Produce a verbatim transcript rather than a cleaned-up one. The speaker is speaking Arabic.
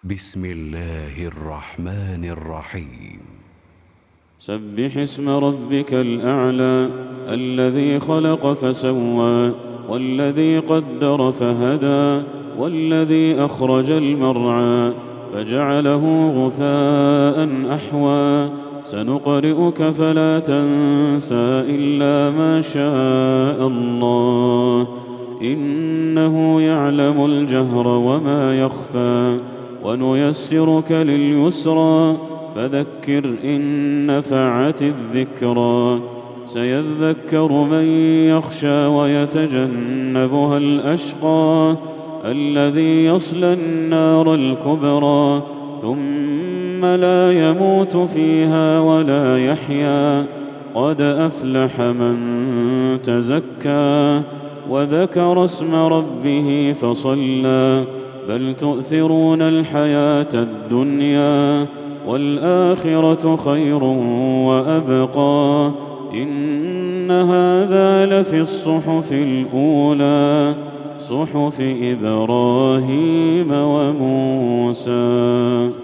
بسم الله الرحمن الرحيم. سبح اسم ربك الأعلى الذي خلق فسوى والذي قدر فهدى والذي أخرج المرعى فجعله غثاء أحوى سنقرئك فلا تنسى إلا ما شاء الله إنه يعلم الجهر وما يخفى ونيسرك لليسرى فذكر إن نفعت الذكرى سيذكر من يخشى ويتجنبها الأشقى الذي يصلى النار الكبرى ثم لا يموت فيها ولا يحيا قد أفلح من تزكى وذكر اسم ربه فصلى بل تؤثرون الحياة الدنيا والآخرة خير وأبقى إن هذا لفي الصحف الأولى صحف إبراهيم وموسى.